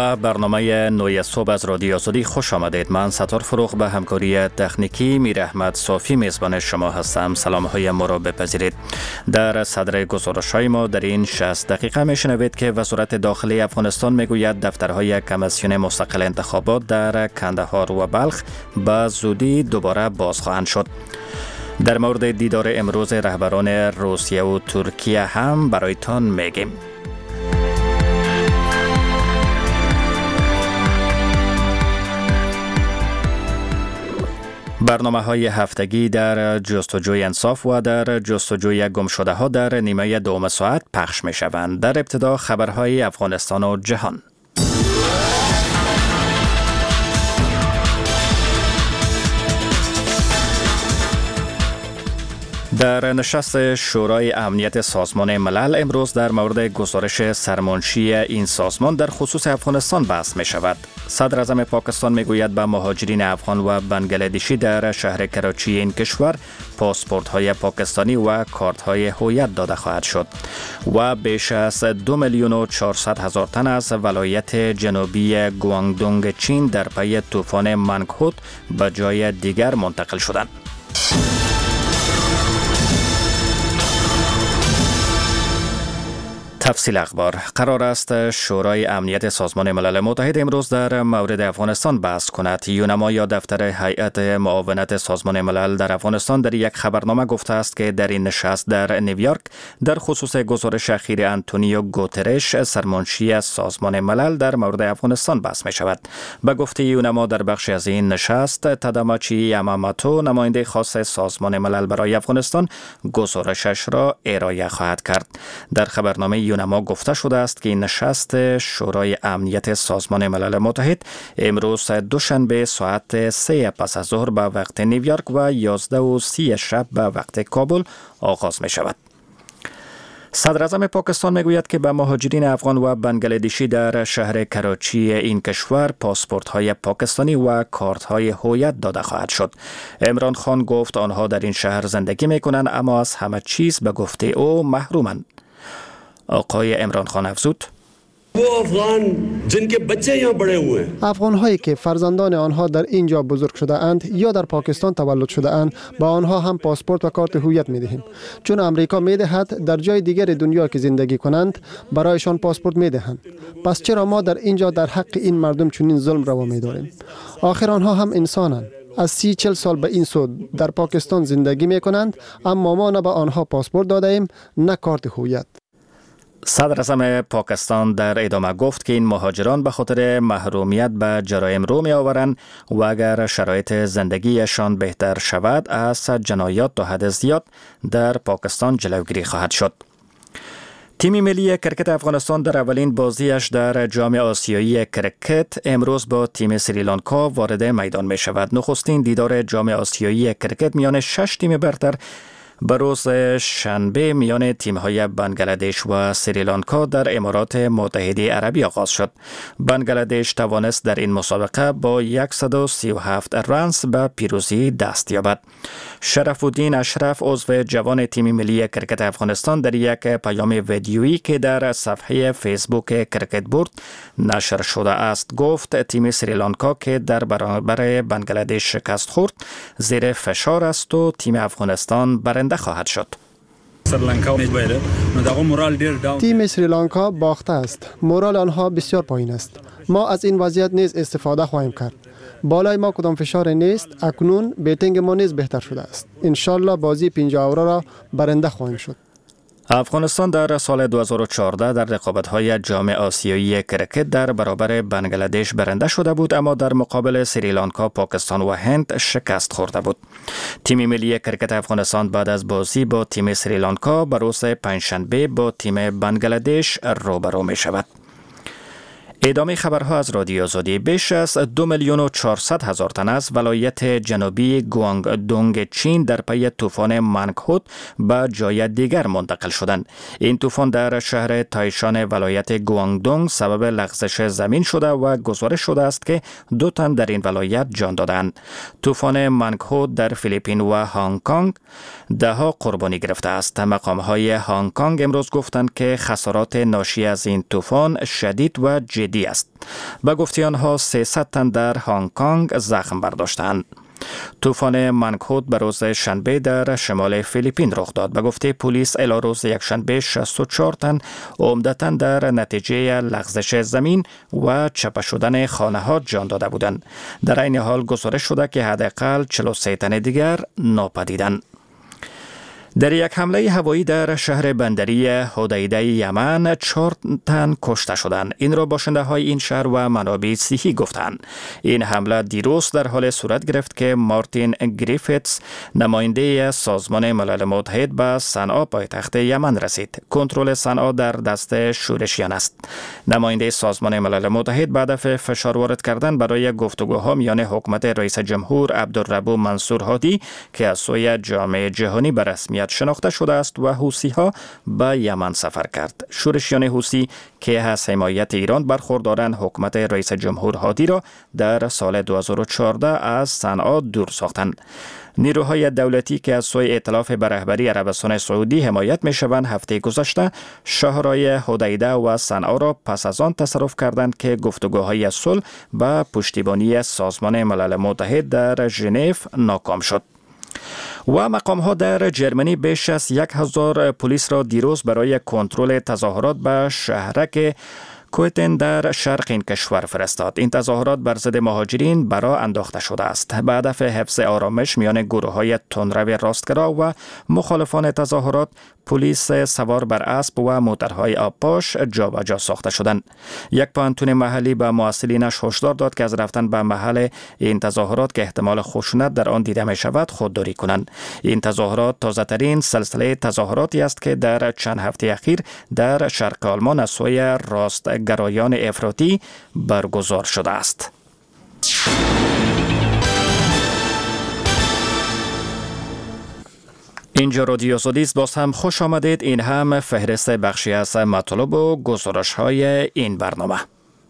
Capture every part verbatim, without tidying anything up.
به برنامه نوی صبح از رادیو آزادی خوش آمدید. من ستار فروغ به همکاری تکنیکی میر احمد صافی میزبان شما هستم. سلام های ما را بپذیرید. در صدر گزارش های ما در این شصت دقیقه میشنوید که وزارت داخلی افغانستان میگوید دفترهای کمیسیون مستقل انتخابات در کندهار و بلخ به زودی دوباره باز خواهند شد. در مورد دیدار امروز رهبران روسیه و ترکیه هم برایتان میگیم. برنامه های هفتگی در جستجوی انصاف و در جستجوی گمشده ها در نیمه دوم ساعت پخش می شوند. در ابتدا خبرهای افغانستان و جهان. در نشست شورای امنیت سازمان ملل امروز در مورد گزارش سرمنشی این سازمان در خصوص افغانستان بحث می شود. صدر اعظم پاکستان می گوید به مهاجرین افغان و بنگلادشی در شهر کراچی این کشور پاسپورت های پاکستانی و کارت های هویت داده خواهد شد و بیش از دو میلیون و چهارصد هزار تن از ولایت جنوبی گوانگدونگ چین در پی طوفان منگخوت به جای دیگر منتقل شدند. تفصیل اخبار. قرار است شورای امنیت سازمان ملل متحد امروز در مورد افغانستان بحث کند. یونما یا دفتر هیئت معاونت سازمان ملل در افغانستان در یک خبرنامه گفته است که در این نشست در نیویورک در خصوص گزارش اخیر آنتونیو گوترش سرمنشی سازمان ملل در مورد افغانستان بحث می شود. به گفته یونما در بخش از این نشست تاداماچی یاماموتو نماینده خاص سازمان ملل برای افغانستان گزارشش را ارائه خواهد کرد. در خبرنامه یونما گفته شده است که این نشست شورای امنیت سازمان ملل متحد امروز دوشنبه ساعت سه پس از ظهر به وقت نیویورک و یازده و سی شب به وقت کابل آغاز می شود. صدر اعظم پاکستان میگوید که به مهاجرین افغان و بنگلادشی در شهر کراچی این کشور پاسپورت های پاکستانی و کارت های هویت داده خواهد شد. عمران خان گفت آنها در این شهر زندگی می کنند اما از همه چیز به گفته او محرومند. آقای عمران خان افزود: افغان هایی که فرزندان آنها در اینجا بزرگ شده اند یا در پاکستان تولد شده اند با آنها هم پاسپورت و کارت هویت می دهیم، چون امریکا می دهد در جای دیگر دنیا که زندگی کنند برایشان پاسپورت می دهند. پس چرا ما در اینجا در حق این مردم چنین ظلم روا می داریم؟ آخر آنها هم انسانند. از سی چل سال به این سو در پاکستان زندگی می کنند اما ما نه به آنها پاسپورت داده ایم نه کارت هویت. صدر اعظم پاکستان در ادامه گفت که این مهاجران به خاطر محرومیت به جرایم رو می آورند و اگر شرایط زندگیشان بهتر شود از جنایات تا حد زیاد در پاکستان جلوگیری خواهد شد. تیم ملی کرکت افغانستان در اولین بازیش در جام آسیایی کرکت امروز با تیم سریلانکا وارد میدان می شود. نخستین دیدار جام آسیایی کرکت میان شش تیم برتر به روز شنبه میان تیم‌های بنگلادش و سریلانکا در امارات متحده عربی آغاز شد. بنگلادش توانست در این مسابقه با صد و سی و هفت رنز به پیروزی دست یابد. شرف الدین اشرف عضو جوان تیم ملی کرکت افغانستان در یک پیام ویدیویی که در صفحه فیسبوک کرکت بورد نشر شده است گفت تیم سریلانکا که در برابر بنگلادش شکست خورد زیر فشار است و تیم افغانستان برنده خواهد شد. تیم سریلانکا باخته است. مورال آنها بسیار پایین است. ما از این وضعیت نیز استفاده خواهیم کرد. بالای ما کدام فشار نیست. اکنون بیتینگ ما نیز بهتر شده است. انشالله بازی پنجاه اوره را برنده خواهیم شد. افغانستان در سال دو هزار و چهارده در رقابت‌های جام آسیایی کرکت در برابر بنگلادش برنده شده بود اما در مقابل سریلانکا، پاکستان و هند شکست خورده بود. تیم ملی کرکت افغانستان بعد از بازی با تیم سریلانکا به روز پنجشنبه با تیم بنگلادش روبرو می شود. ادامه خبرها از رادیو آزادی. بیش از دو میلیون و چهارصد هزار تن از ولایت جنوبی گوانگدونگ چین در پی طوفان منگخوت به جای دیگر منتقل شدند. این طوفان در شهر تایشان ولایت گوانگدونگ سبب لغزش زمین شده و گزارش شده است که دو تن در این ولایت جان دادند. طوفان منگخوت در فیلیپین و هنگ کنگ ده ها قربانی گرفته است. مقام های هنگ کنگ امروز گفتند که خسارات ناشی از این طوفان شدید و جدی جدی است. به گفته آنها سیصد تن در هنگ کنگ زخم برداشتند. طوفان منکوت به روز شنبه در شمال فیلیپین رخ داد. به گفته پلیس الی روز یکشنبه شصت و چهار تن عمدتاً در نتیجه لغزش زمین و چپه شدن خانه‌ها جان داده بودند. در این حال گزارش شده که حداقل چهل و سه تن دیگر ناپدیدند. در یک حمله هوایی در شهر بندری حدیده یمن چهار تن کشته شدند. این را باشنده های این شهر و منابع صحی گفتند. این حمله دیروز در حال صورت گرفت که مارتین گریفیتس نماینده سازمان ملل متحد به صنعا پایتخت یمن رسید. کنترل صنعا در دست شورشیان است. نماینده سازمان ملل متحد به هدف فشار وارد کردن برای گفتگوها میان حکومت رئیس جمهور عبدالربو منصور هادی که از سوی جامعه جهانی به رسمیت شناخته شده است و حوثی ها به یمن سفر کرد. شورشیان حوثی که از حمایت ایران برخوردارند حکومت رئیس جمهور هادی را در سال دو هزار و چهارده از صنعا دور ساختند. نیروهای دولتی که از سوی ائتلاف به رهبری عربستان سعودی حمایت می شوند هفته گذشته شهرهای حدیده و صنعا را پس از آن تصرف کردند که گفتگوهای صلح به پشتیبانی سازمان ملل متحد در ژنو ناکام شد. و مقام ها در جرمنی بیش از یک هزار پلیس را دیروز برای کنترل تظاهرات به شهرک کویتن در شرق این کشور فرستاد. این تظاهرات بر ضد مهاجرین برا انداخته شده است. به هدف حفظ آرامش میان گروه های تندرو راستگرا و مخالفان تظاهرات، پلیس سوار بر اسب و موترهای آبپاش جابجا ساخته شدند. یک پانتون محلی به مسئولینش هشدار داد که از رفتن به محل این تظاهرات که احتمال خشونت در آن دیده می شود خودداری کنند. این تظاهرات تازه ترین سلسله تظاهراتی است که در چند هفته اخیر در شرق آلمان از سوی راستگرایان افراطی برگزار شده است. اینجا رادیو آزادی است. باز هم خوش آمدید. این هم فهرست بخشی از مطالب و گزارش های این برنامه.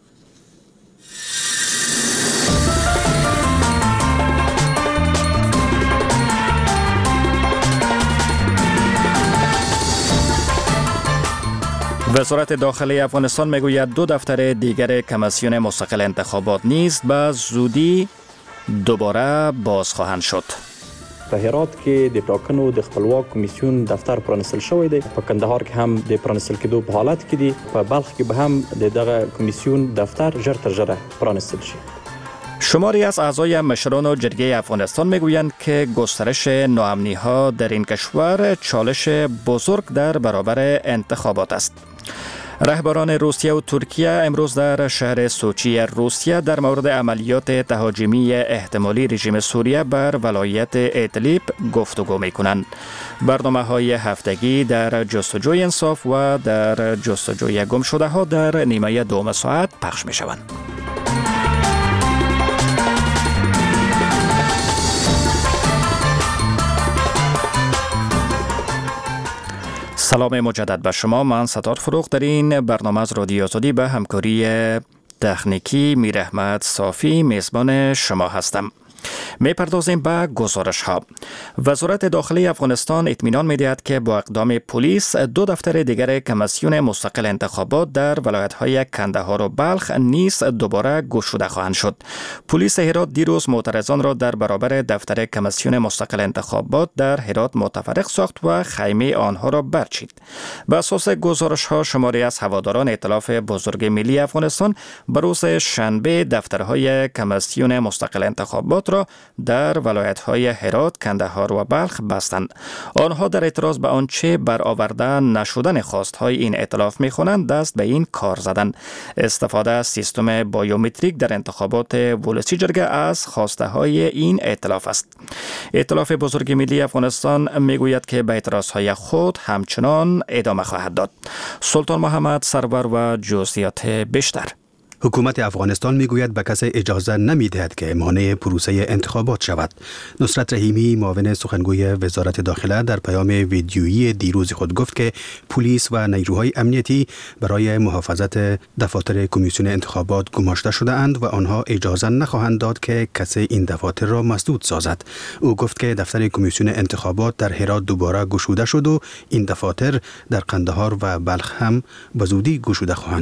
وزارت داخلی افغانستان میگوید دو دفتر دیگر کمیسیون مستقل انتخابات نیز به زودی دوباره باز خواهند شد. په هرات کې د ټاکنو د خپلواک کمیسیون دفتر پرانیستل شوی دی. په کندهار کې هم د پرانیستل کېدو په حالت کې دی. په بلخ کې به هم د دغه کمیسیون دفتر ژر تر ژره پرانیستل شي. شماری از اعضای مشران جرگه افغانستان میگویند که گسترش ناامنی ها در این کشور چالش بزرگ در برابر انتخابات است. رهبران روسیه و ترکیه امروز در شهر سوچی روسیه در مورد عملیات تهاجمی احتمالی رژیم سوریه بر ولایت ادلیب گفتگو می کنند. برنامه های هفتگی در جستجوی انصاف و در جستجوی گم شده ها در نیمه دوم ساعت پخش می شوند. سلام مجدد به شما. من ستار فروغ در این برنامه از رادیو آزادی به همکاری تکنیکی میر احمد صافی میزبان شما هستم. می پردازیم به گزارش ها. وزارت داخلی افغانستان اطمینان می دهد که با اقدام پلیس دو دفتر دیگر کمیسیون مستقل انتخابات در ولایت های کندهار و بلخ نیز دوباره گشوده خواهند شد. پلیس هرات دیروز معترضان را در برابر دفتر کمیسیون مستقل انتخابات در هرات متفرق ساخت و خیمه آنها را برچید. به اساس گزارش ها شماری از هواداران ائتلاف بزرگ ملی افغانستان به روز شنبه دفترهای کمیسیون مستقل انتخابات را در ولایت‌های هرات، کندهار و بلخ بستند. آنها در اعتراض به آنچه برآورده نشدن خواست‌های این ائتلاف می‌خوانند دست به این کار زدند. استفاده از سیستم بایومتریک در انتخابات ولسی جرگه از خواسته‌های این ائتلاف است. ائتلاف بزرگ ملی افغانستان میگوید که به اعتراض‌های خود همچنان ادامه خواهد داد. سلطان محمد سرور و جزئیات بیشتر. حکومت افغانستان میگوید به کسی اجازه نمیدهد که مانع پروسه انتخابات شود. نصرت رحیمی معاون سخنگوی وزارت داخله در پیام ویدیویی دیروز خود گفت که پلیس و نیروهای امنیتی برای محافظت دفاتر کمیسیون انتخابات گماشته شده اند و آنها اجازه نخواهند داد که کسی این دفاتر را مسدود سازد. او گفت که دفتر کمیسیون انتخابات در هرات دوباره گشوده شد و این دفاتر در قندهار و بلخ هم به زودی گشوده خواهند شد.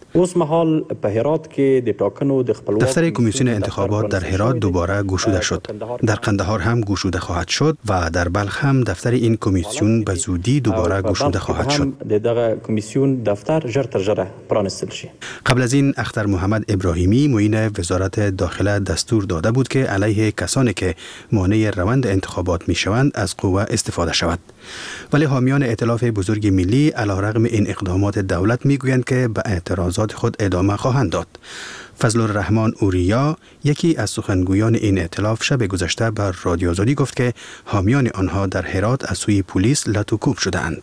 اوس مهال په هرات کې د ټاکنو د خپلواک دفتر کمیسیون انتخابات در هرات دوباره گشوده شد. در قندهار هم گشوده خواهد شد و در بلخ هم دفتر این کمیسیون به زودی دوباره گشوده خواهد شد. دغه کمیسیون دفتر ژر تر ژره پرانستل شي. قبل از این اختر محمد ابراهیمی معین وزارت داخله دستور داده بود که علیه کسانی که مانع روند انتخابات میشوند از قوه استفاده شود. ولی حامیان ائتلاف بزرگ ملی علیرغم این اقدامات دولت میگویند که به اعتراضات خود ادامه خواهند داد. فضل الرحمن اوریا یکی از سخنگویان این ائتلاف شب گذشته بر رادیو آزادی گفت که حامیان آنها در هرات از سوی پلیس لط و کوب شدند.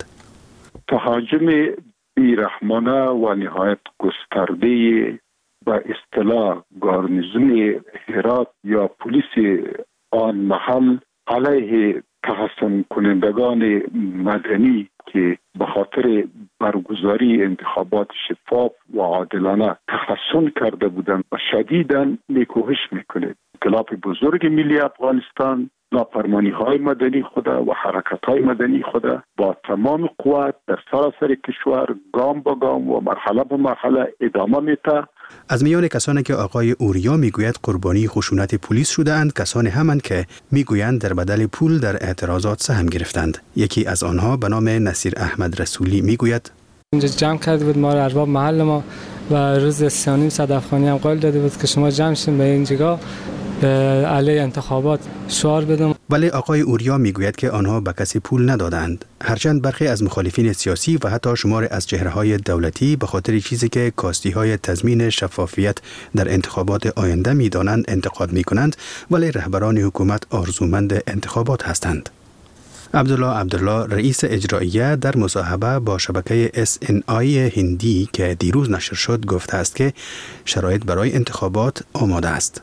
تهاجم بیرحمانه و نهایت گسترده به اصطلاح گارنیزون هرات یا پلیس آن محل علیه تحسن کنندگان مدنی که به خاطر برگزاری انتخابات شفاف و عادلانه تحسن کرده بودند و شدیداً نیکوهش میکنه. ائتلاف بزرگ ملی افغانستان نافرمانی های مدنی خود و حرکت های مدنی خود با تمام قوت در سراسر کشور گام با گام و مرحله به مرحله ادامه میده. از میان کسانی که آقای اوریا میگوید قربانی خشونت پلیس شده‌اند کسانی همند که میگویند در بدل پول در اعتراضات سهم گرفتند. یکی از آنها به نام نصیر احمد رسولی میگوید اینجا جمع کرده بود ما رو ارباب محل ما و روز سیانیم صدفخانی هم قول داده بود که شما جمع شین به این جگاه به علیه انتخابات شعار بدم. ولی آقای اوریا میگوید که آنها به کسی پول ندادند. هرچند برخی از مخالفین سیاسی و حتی شمار از چهره‌های دولتی به خاطر چیزی که کاستی‌های تضمین شفافیت در انتخابات آینده می‌دانند انتقاد می‌کنند، ولی رهبران حکومت آرزومند انتخابات هستند. عبدالله عبدالله رئیس اجراییه در مصاحبه با شبکه اس ان آی هندی که دیروز نشر شد گفته است که شرایط برای انتخابات آماده است.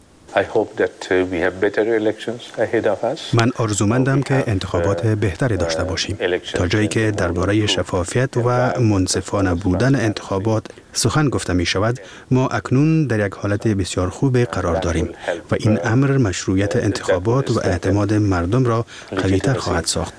من آرزومندم که انتخابات بهتری داشته باشیم تا جایی که درباره شفافیت و منصفانه بودن انتخابات سخن گفته می شود. ما اکنون در یک حالت بسیار خوب قرار داریم و این امر مشروعیت انتخابات و اعتماد مردم را قوی‌تر خواهد ساخت.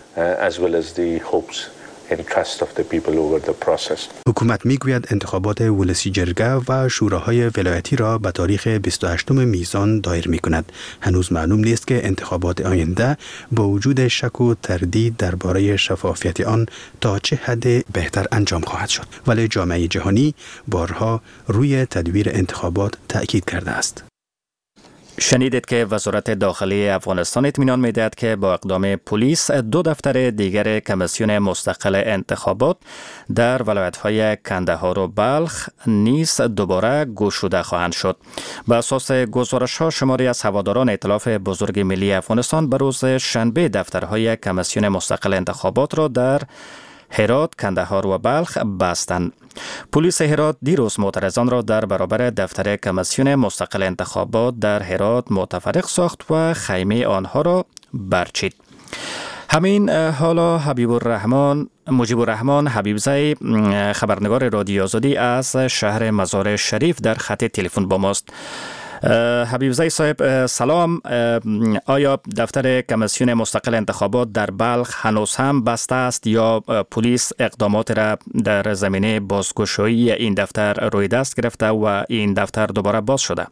حکومت میگوید انتخابات ولسی جرگه و شوراهای ولایتی را به تاریخ بیست و هشتم میزان دایر می کند. هنوز معلوم نیست که انتخابات آینده با وجود شک و تردید درباره شفافیت آن تا چه حد بهتر انجام خواهد شد. ولی جامعه جهانی بارها روی تدویر انتخابات تأکید کرده است. شنیدید که وزارت داخلی افغانستان اطمینان می‌دهد که با اقدام پلیس دو دفتر دیگر کمیسیون مستقل انتخابات در ولایت‌های کندهار و بلخ نیز دوباره گشوده خواهند شد. بر اساس گزارش‌ها شماری از هواداران ائتلاف بزرگ ملی افغانستان به روز شنبه دفترهای کمیسیون مستقل انتخابات را در هرات، کندهار و بلخ بستند. پلیس هرات دیروز معترضان را در برابر دفتر کمیسیون مستقل انتخابات در هرات متفرق ساخت و خیمه آنها را برچید. همین حالا حبیب الرحمن مجیب الرحمن حبیبزی خبرنگار رادیو آزادی از شهر مزار شریف در خط تلفن با ماست. حبیبزی صاحب سلام. آیا دفتر کمیسیون مستقل انتخابات در بلخ هنوز هم بسته است یا پلیس اقدامات را در زمینه بازگشایی این دفتر روی دست گرفته و این دفتر دوباره باز شده؟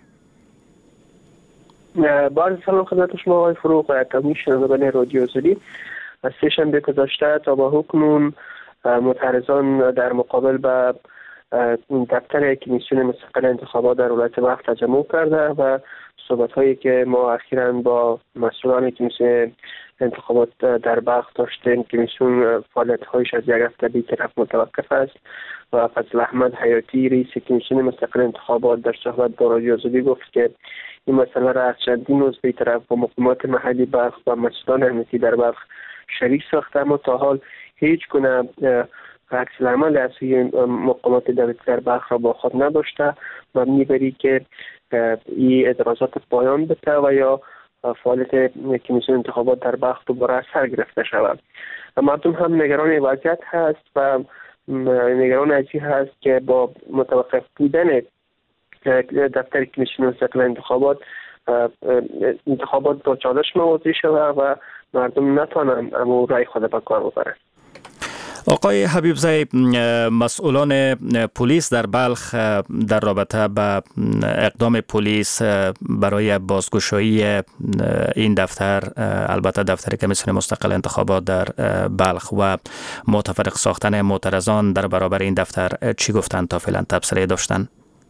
با سلام خدمت شما آقای فروغ و تمامی شنوندگان رادیو آزادی. از سه شنبه گذشته تا به حکم معترضان در مقابل به دفتر کمیسیون مستقل انتخابات در ولایت بلخ تجمع کرده و صحبت هایی که ما اخیراً با مسئولان کمیسیون انتخابات در بلخ داشتیم، کمیسیون فعالیت هایش از یک هفته بی‌طرف متوقف است و فضل احمد حیاتی رئیس کمیسیون مستقل انتخابات در صحبت با رادیو آزادی گفت که این مسئله را از چندین روز بی‌طرف با مقامات محلی بلخ و مسئولان امنیتی در بلخ شریک ساخته، اما تا حال هیچ گونه عکس العمل از مقامات دولتی در بلخ را با خود نداشته و میبری که این اعتراضات پایان بده و یا فعالیت کمیسیون انتخابات در بلخ دوباره سر گرفته شود. مردم هم نگران وضعیت هست و نگران از این هست که با متوقف بودن دفتر کمیسیون مستقل انتخابات انتخابات با چالش مواجه شود و مردم نتوانند امور رای خود به کار ببرند. آقای حبیبزی، مسئولان پلیس در بلخ در رابطه با اقدام پلیس برای بازگشایی این دفتر، البته دفتر کمیسیون مستقل انتخابات در بلخ و متفرق ساختن معترضان در برابر این دفتر چی گفتن تا فعلا تبصره داشتن؟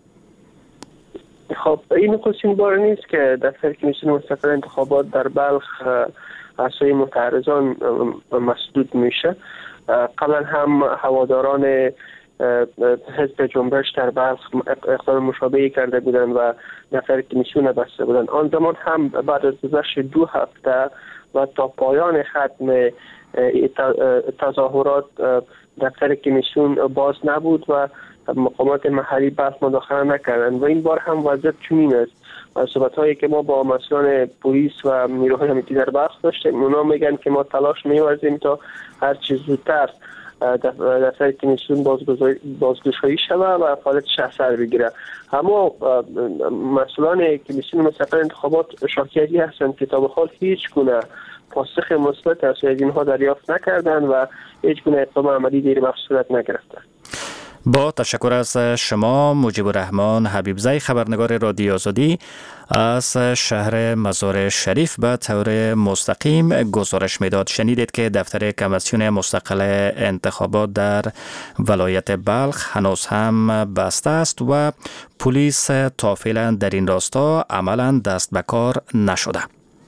خب این نخستین بار نیست که دفتر کمیسیون مستقل انتخابات در بلخ اعضای معترضان مسدود میشه. قبلا هم هواداران حزب جنبش در بلخ اقدام مشابهی کرده بودند و دفتر کمیسیون بسته بودند. آن زمان هم بعد از گذشت دو هفته و تا پایان ختم تظاهرات دفتر کمیسیون باز نبود و مقامات محلی بحث مداخله نکردند و این بار هم وضعیت چنین است. صحبت هایی که ما با مسئولان پلیس و نیروهای امنیتی در بلخ داشتیم، اونا میگن که ما تلاش می‌ورزیم تا هر چیز زودتر دفتر کمیسیون بازگشایی شود و فعالیتش اثر بگیره. اما مسئولان کمیسیون مستقل انتخابات شاکیتی هستند که تا به حال هیچ گونه پاسخ مثبت از اینها دریافت نکردند و هیچ گونه اقدام عملی در این صورت نگرفتند. با تشکر از شما مجیب الرحمن حبیبزی، خبرنگار رادیو آزادی از شهر مزار شریف به طور مستقیم گزارش میداد. شنیدید که دفتر کمیسیون مستقل انتخابات در ولایت بلخ هنوز هم بسته است و پلیس تا فعلا در این راستا عملا دست به کار نشده.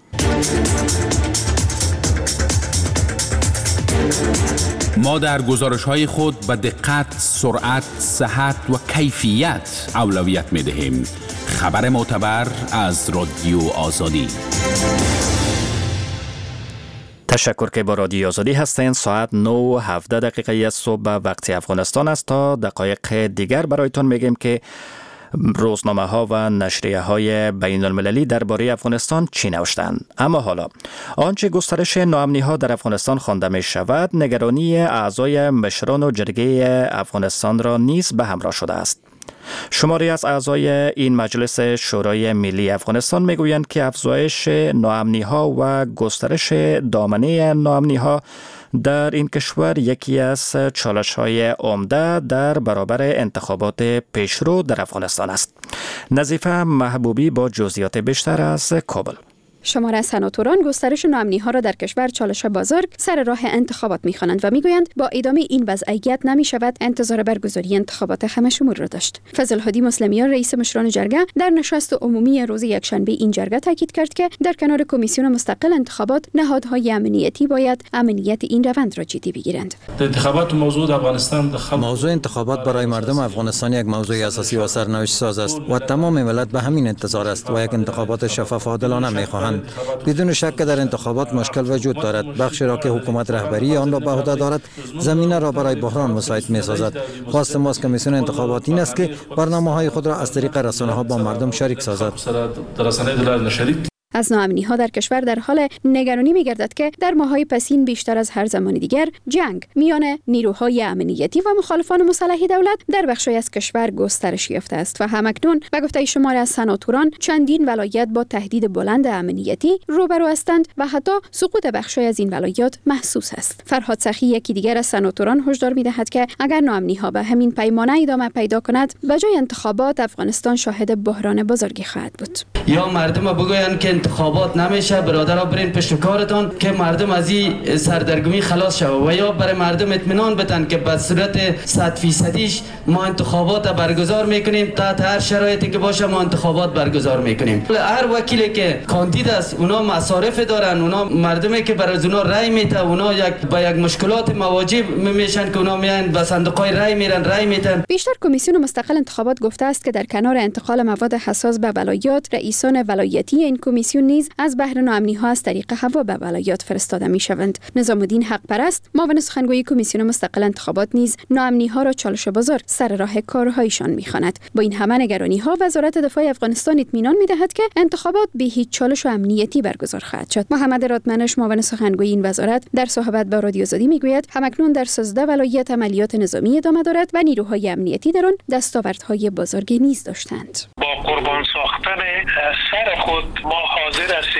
ما در گزارش‌های خود به دقت، سرعت، صحت و کیفیت اولویت می‌دهیم. خبر معتبر از رادیو آزادی. تشکر که با رادیو آزادی هستین. ساعت نه و هفده دقیقه صبح وقت افغانستان است. تا دقایق دیگر برایتون میگیم که روزنامه ها و نشریه های بین المللی درباره افغانستان چی نوشتند. اما حالا آنچه گسترش ناامنی ها در افغانستان خوانده می شود، نگرانی اعضای مشران و جرگه افغانستان را نیز به همراه شده است. شماری از اعضای این مجلس شورای ملی افغانستان میگویند که افزایش ناامنی ها و گسترش دامنه ناامنی ها در این کشور یکی از چالش‌های عمده در برابر انتخابات پیشرو در افغانستان است. نظیفه محبوبی با جزئیات بیشتر از کابل. شمار از سناتوران گسترش ناامنی ها را در کشور چالش بزرگ سر راه انتخابات می‌خوانند و میگویند با ادامه این وضعیت نمی شود انتظار برگزاری انتخابات همشمول را داشت. فضل هادی مسلمیان رئیس مشران جرگه در نشست عمومی روز یکشنبه این جرگه تاکید کرد که در کنار کمیسیون مستقل انتخابات نهادهای امنیتی باید امنیت این روند را جدی بگیرند. انتخابات موضوع افغانستان موضوع انتخابات برای مردم افغانستان یک موضوع اساسی و سرنوشت ساز است و تمام ملت به همین انتظار است و یک انتخابات شفاف و عادلانه می‌خواهند. بدون شک که در انتخابات مشکل وجود دارد. بخشی را که حکومت رهبری آن را به عهده دارد زمینه را برای بحران مساعد می‌سازد. خواست ما از کمیسیون انتخابات این است که برنامه‌های خود را از طریق رسانه‌ها با مردم شریک سازد. از ناامنی ها در کشور در حال نگرانی می گردد که در ماه‌های پسین بیشتر از هر زمان دیگر جنگ میان نیروهای امنیتی و مخالفان مسلح دولت در بخشی از کشور گسترش یافته است و همکنون به گفته شمار از سناتوران چندین ولایت با تهدید بلند امنیتی روبرو هستند و حتی سقوط بخشی از این ولایات محسوس است. فرهاد سخی یکی دیگر از سناتوران هشدار می دهد که اگر ناامنی ها به همین پیمانه ادامه پیدا کند به جای انتخابات افغانستان شاهد بحران بزرگی خواهد بود. یا مردم بگویند که انتخابات نمیشه، برادرها برین پشت کارتان که مردم از این سردرگمی خلاص شوه و یا برای مردم اطمینان بدن که به صورت صد فیصدیش ما انتخابات برگزار میکنیم، تحت هر شرایطی که باشه ما انتخابات برگزار میکنیم. هر وکیلی که کاندید است اونا مصارف دارن، اونا مردمی که برای اونا رای میته، اونا یک با یک مشکلات مواجه میشن که اونا میان به صندوق‌های رای میرن رای میتن. بیشتر کمیسیون مستقل انتخابات گفته است که در کنار انتقال مواد حساس به ولایات، رئیسان ولایتی این کمیسیون نیز از بهر ناامنی ها از طریق هوا به ولایات فرستاده می شوند. نظام الدین حق پرست معاون سخنگوی کمیسیون مستقل انتخابات نیز ناامنی ها را چالش بزرگ سر راه کارهایشان می خواند. با این همه نگرانی ها وزارت دفاع افغانستان اطمینان می دهد که انتخابات به هیچ چالش امنیتی برگزار خواهد شد. محمد رادمنش معاون سخنگوی این وزارت در صحبت با رادیو آزادی می گوید همکنون در سیزده ولایت عملیات نظامی ادامه دارد و نیروهای امنیتی در آن دستاوردهای بزرگی نیز داشتند. با قربان ساختن سر خود ما حاضر هستیم که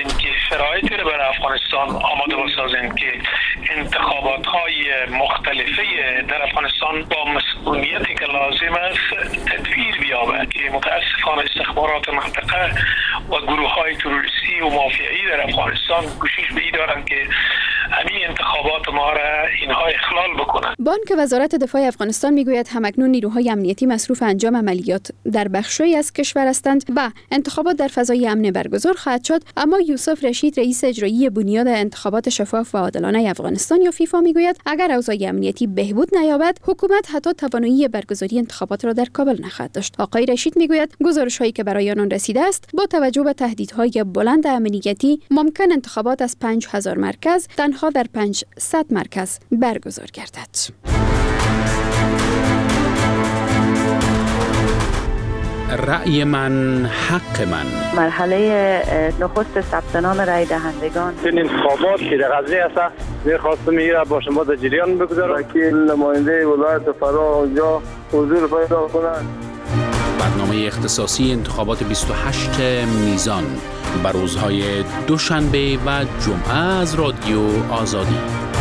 شرایطی رو برای افغانستان آماده بسازیم که انتخابات های مختلفه در افغانستان با مسئولیتی که لازم است تدبیر بیابد که متاسفانه استخبارات منطقه و گروه های تروریستی و مافیایی در افغانستان کوشش به این دارند که همین انتخابات ما را اینها اخلال بکنند. بانک وزارت دفاع افغانستان میگوید همکنون نیروهای امنیتی مصروف انجام عملیات در بخشی از کشور هستند و انتخابات در فضای امن برگزار خواهد شد، اما یوسف رشید رئیس اجرایی بنیاد انتخابات شفاف و عادلانه افغانستان یا فیفا میگوید اگر اوضاع امنیتی بهبود نیابد حکومت حتی توانایی برگزاری انتخابات را در کابل نخواهد داشت. آقای رشید میگوید گزارش‌هایی که برای آنان رسیده است با توجه به تهدیدهای بلند امنیتی ممکن انتخابات از پنج هزار مرکز تنها در پانصد مرکز برگزار گردد. رأی من حق من. مرحله نخست ثبت نام رای دهندگان. این انتخابات که در غزنی است می‌خواستم میره با شما در جریان بگذارم که نماینده ولایت فرا اونجا حضور پیدا کنند. برنامه اختصاصی انتخابات بیست و هشت میزان بر روزهای دوشنبه و جمعه از رادیو آزادی.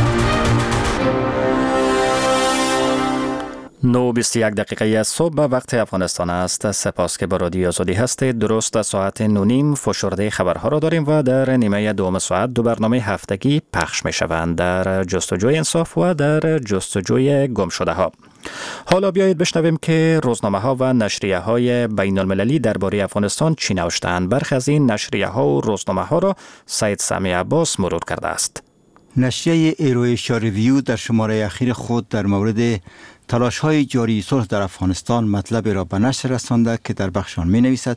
نو بیست و یک دقیقه از صبح وقت افغانستان است. سپاس که با رادیو آزادی هستید. درست ساعت نونیم فشرده خبرها را داریم و در نیمه دوم ساعت دو برنامه هفتگی پخش می شوند، در جستجوی انصاف و در جستجوی گم شده ها. حالا بیایید بشنویم که روزنامه ها و نشریه های بین المللی درباره افغانستان چی نوشتند. برخی از این نشریه ها و روزنامه ها را سید سامی عباس مرور کرده است. نشریه ایرویشیا ریویو در شماره اخیر خود در مورد تلاش های جاری صلح در افغانستان مطلب را به نشر رسانده که در بخش آن می نویسد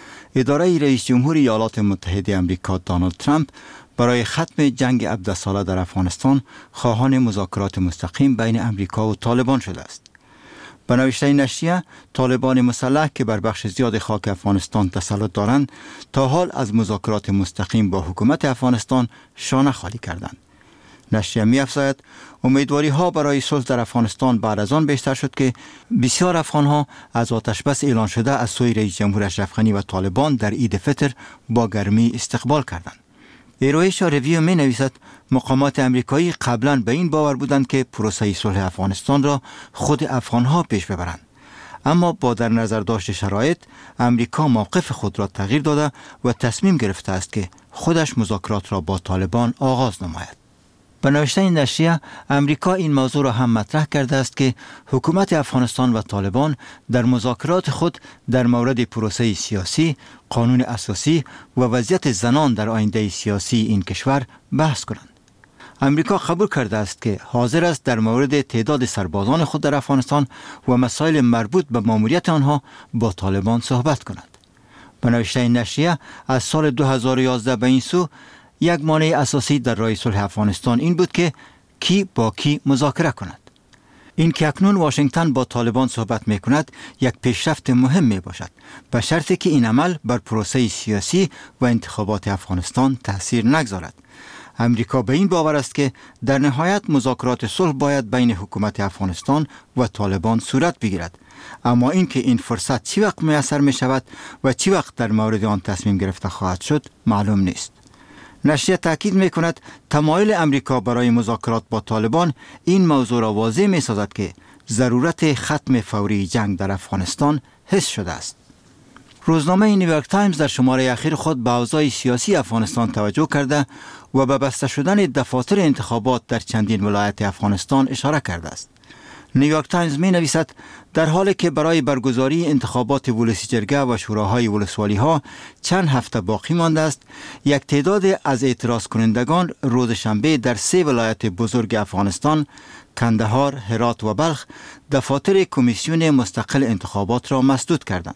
اداره رئیس جمهور ایالات متحده آمریکا دونالد ترامپ برای ختم جنگ هفده ساله در افغانستان خواهان مذاکرات مستقیم بین امریکا و طالبان شده است. به نوشته نشریه، طالبان مسلح که بر بخش زیاد خاک افغانستان تسلط دارند تا حال از مذاکرات مستقیم با حکومت افغانستان شانه خالی کردند. نشریه می افزاید امیدواری ها برای صلح در افغانستان بعد از آن بیشتر شد که بسیار افغان ها از آتش بس اعلان شده از سوی رئیس جمهور اشرف غنی و طالبان در عید فطر با گرمی استقبال کردند. ایرویشیا ریویو می نویسد مقامات امریکایی قبلا به این باور بودند که پروسه صلح افغانستان را خود افغان ها پیش ببرند، اما با در نظر داشت شرایط امریکا موقف خود را تغییر داده و تصمیم گرفته است که خودش مذاکرات را با طالبان آغاز نماید. به نوشته این نشریه، امریکا این موضوع را هم مطرح کرده است که حکومت افغانستان و طالبان در مذاکرات خود در مورد پروسه سیاسی، قانون اساسی و وضعیت زنان در آینده سیاسی این کشور بحث کنند. امریکا قبول کرده است که حاضر است در مورد تعداد سربازان خود در افغانستان و مسائل مربوط به ماموریت آنها با طالبان صحبت کند. به نوشته این نشریه، از سال دو هزار و یازده به این سو یک مانع اساسی در راه صلح افغانستان این بود که کی با کی مذاکره کند. این که اکنون واشنگتن با طالبان صحبت می کند یک پیشرفت مهم می باشد، به شرطی که این عمل بر پروسه سیاسی و انتخابات افغانستان تأثیر نگذارد. امریکا به این باور است که در نهایت مذاکرات صلح باید بین حکومت افغانستان و طالبان صورت بگیرد، اما اینکه این فرصت چی وقت میسر می شود و چی وقت در مورد آن تصمیم گرفته خواهد شد معلوم نیست. نشریه تاکید می کند تمایل امریکا برای مذاکرات با طالبان این موضوع را واضح می سازد که ضرورت ختم فوری جنگ در افغانستان حس شده است. روزنامه نیویورک تایمز در شماره اخیر خود به اوضاع سیاسی افغانستان توجه کرده و به بسته شدن دفاتر انتخابات در چندین ولایت افغانستان اشاره کرده است. نیویورک تایمز می نویسد در حالی که برای برگزاری انتخابات ولسی جرگه و شوراهای ولسوالی ها چند هفته باقی مانده است، یک تعداد از اعتراض کنندگان روز شنبه در سه ولایت بزرگ افغانستان، کندهار، هرات و بلخ، دفاتر کمیسیون مستقل انتخابات را مسدود کردند.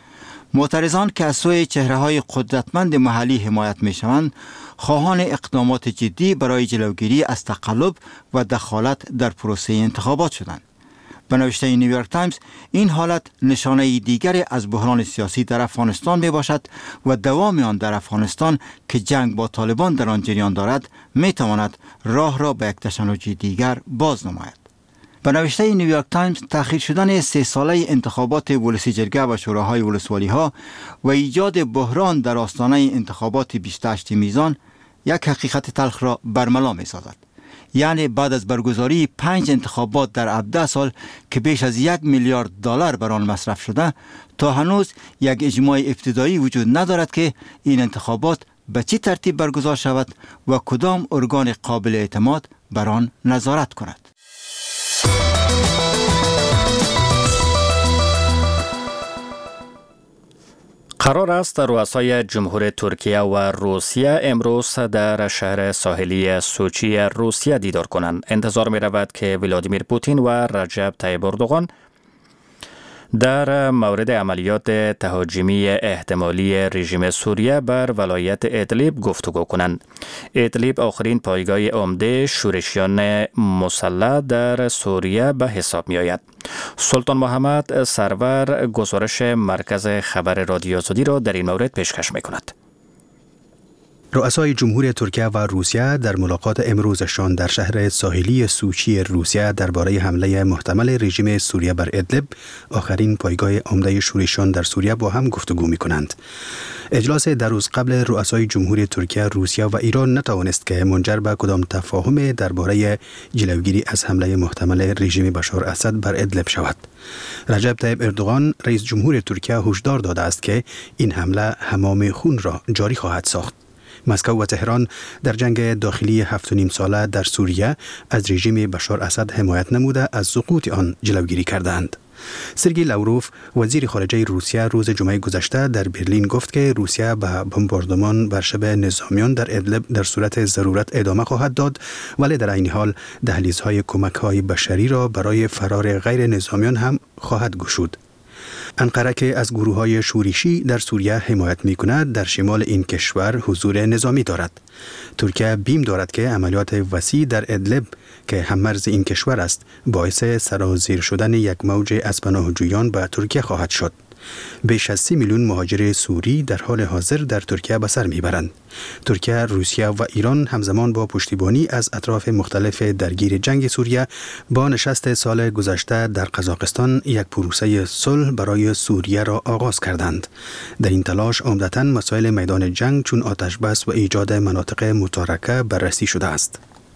معترضان که از سوی چهره‌های قدرتمند محلی حمایت می‌شوند، خواهان اقدامات جدی برای جلوگیری از تقلب و دخالت در پروسه انتخابات شدند. به نوشته نیویورک تایمز، این حالت نشانه دیگر از بحران سیاسی در افغانستان می باشد و دوام آن در افغانستان که جنگ با طالبان در آن جریان دارد می تواند راه را به یک تشنج دیگر باز نماید. به نوشته نیویورک تایمز، تأخیر شدن سه ساله انتخابات ولسی جرگه و شوراهای ولسوالی ها و ایجاد بحران در آستانه انتخابات بیست و هشت میزان یک حقیقت تلخ را برملا می سازد. یعنی بعد از برگزاری پنج انتخابات در هفده سال که بیش از یک میلیارد دلار بر آن مصرف شده، تا هنوز یک اجماع ابتدایی وجود ندارد که این انتخابات به چه ترتیب برگزار شود و کدام ارگان قابل اعتماد بر آن نظارت کند. قرار است رؤسای جمهور ترکیه و روسیه امروز در شهر ساحلی سوچی روسیه دیدار کنند. انتظار می رود که ولادیمیر پوتین و رجب طیب اردوغان در مورد عملیات تهاجمی احتمالی رژیم سوریه بر ولایت ادلیب گفتگو کنند. ادلیب آخرین پایگاه عمده شورشیان مسلح در سوریه به حساب می آید. سلطان محمد سرور گزارش مرکز خبر رادیو آزادی را در این مورد پیشکش می کند. رؤسای جمهور ترکیه و روسیه در ملاقات امروزشان در شهر ساحلی سوچی روسیه درباره حمله محتمل رژیم سوریه بر ادلب، آخرین پایگاه عمده شورشیان در سوریه، با هم گفتگو می کنند. اجلاس در روز قبل رؤسای جمهور ترکیه، روسیه و ایران نتوانست که منجر به کدام تفاهم درباره جلوگیری از حمله محتمل رژیم بشار اسد بر ادلب شود. رجب طیب اردوغان رئیس جمهور ترکیه هشدار داده است که این حمله حمام خون را جاری خواهد ساخت. مسکو و تهران در جنگ داخلی هفت و نیم ساله در سوریه از رژیم بشار اسد حمایت نموده از سقوط آن جلوگیری کردند. سرگئی لاوروف وزیر خارجه روسیه روز جمعه گذشته در برلین گفت که روسیه به بمباردمان بر شبه نظامیان در ادلب در صورت ضرورت ادامه خواهد داد، ولی در عین حال دهلیزهای کمک‌های بشری را برای فرار غیر نظامیان هم خواهد گشود. انقره که از گروه‌های شورشی در سوریه حمایت می‌کند، در شمال این کشور حضور نظامی دارد. ترکیه بیم دارد که عملیات وسیع در ادلب که هم مرز این کشور است، باعث سرازیر شدن یک موج از پناهجویان به ترکیه خواهد شد. بیش از سی میلیون مهاجر سوری در حال حاضر در ترکیه به سر میبرند. ترکیه، روسیه و ایران همزمان با پشتیبانی از اطراف مختلف درگیر جنگ سوریه با نشست سال گذشته در قزاقستان یک پروسه صلح برای سوریه را آغاز کردند. در این تلاش عمدتاً مسائل میدان جنگ چون آتش بس و ایجاد مناطق متارکه بررسی شده است.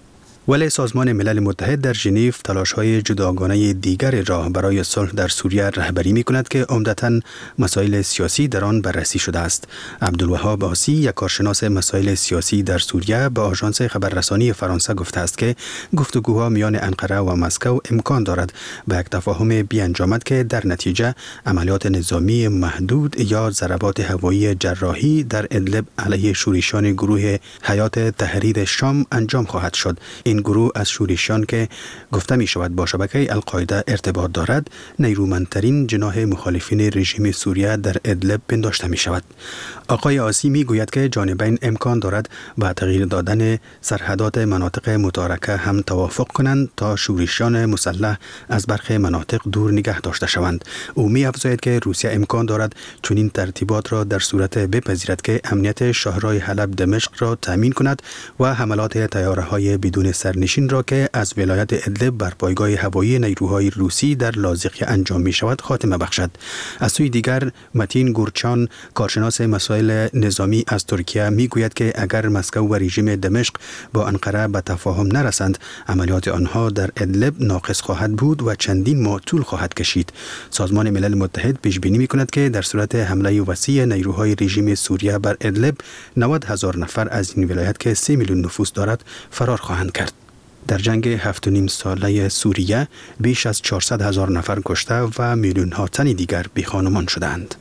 ولی سازمان ملل متحد در ژنو تلاش‌های جداگانه دیگر را برای صلح در سوریه رهبری می‌کند که عمدتاً مسائل سیاسی در آن بررسی شده است. عبدالوهاب عاصی، یک کارشناس مسائل سیاسی در سوریه، به آژانس خبررسانی فرانسه گفته است که گفتگوها میان انقره و مسکو امکان دارد به یک تفاهم بیانجامد که در نتیجه عملیات نظامی محدود یا ضربات هوایی جراحی در ادلب علیه شورشیان گروه حیات تحریر شام انجام خواهد شد. این گروه از شورشیان که گفته می شود با شبکه القاعده ارتباط دارد، نیرومندترین جناح مخالفین رژیم سوریه در ادلب پنداشته می شود. آقای عاصی می گوید که جانبین امکان دارد با تغییر دادن سرحدات مناطق متارکه هم توافق کنند تا شورشیان مسلح از برخی مناطق دور نگه داشته شوند. او می افزاید که روسیه امکان دارد چنین ترتیبات را در صورت بپذیرد که امنیت شاهراه حلب دمشق را تامین کند و حملات طیاره‌های بدون سرنشین را که از ولایت ادلب بر پایگاه هوایی نیروهای روسی در لاذقیه انجام می شود خاتمه بخشد. از سوی دیگر متین گورچان، کارشناس مسائل نظامی از ترکیه، می گوید که اگر مسکو و رژیم دمشق با انقره به تفاهم نرسند، عملیات آنها در ادلب ناقص خواهد بود و چندین ماه طول خواهد کشید. سازمان ملل متحد پیش بینی می کند که در صورت حمله وسیع نیروهای رژیم سوریه بر ادلب، نود هزار نفر از این ولایت که سه میلیون نفوس دارد فرار خواهند کرد. در جنگ هفت و نیم ساله سوریه بیش از چهارصد هزار نفر کشته و میلیون ها تن دیگر بیخانمان شدند.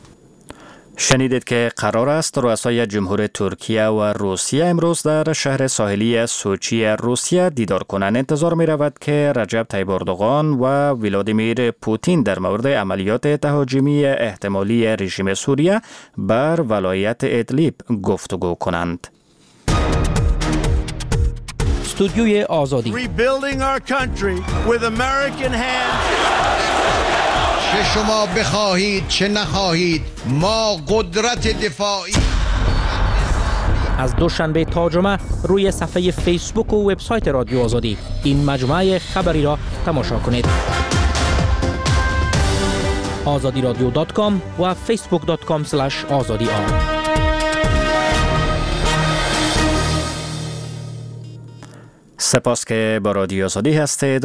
شنیدید که قرار است رؤسای جمهور ترکیه و روسیه امروز در شهر ساحلی سوچی روسیه دیدار کنند. انتظار می رود که رجب طیب اردوغان و ولادیمیر پوتین در مورد عملیات تهاجمی احتمالی رژیم سوریه بر ولایت ادلیب گفتگو کنند. استودیوی آزادی. Rebuilding our country with American hands. چه شما بخواهید چه نخواهید، ما قدرت دفاعی. از دوشنبه تا جمعه روی صفحه فیسبوک و وبسایت رادیو آزادی این مجموعه خبری را تماشا کنید. آزادی رادیو دات کام و فیسبوک دات کام اسلش آزادی آر. سپاس که با رادیو آزادی هستید.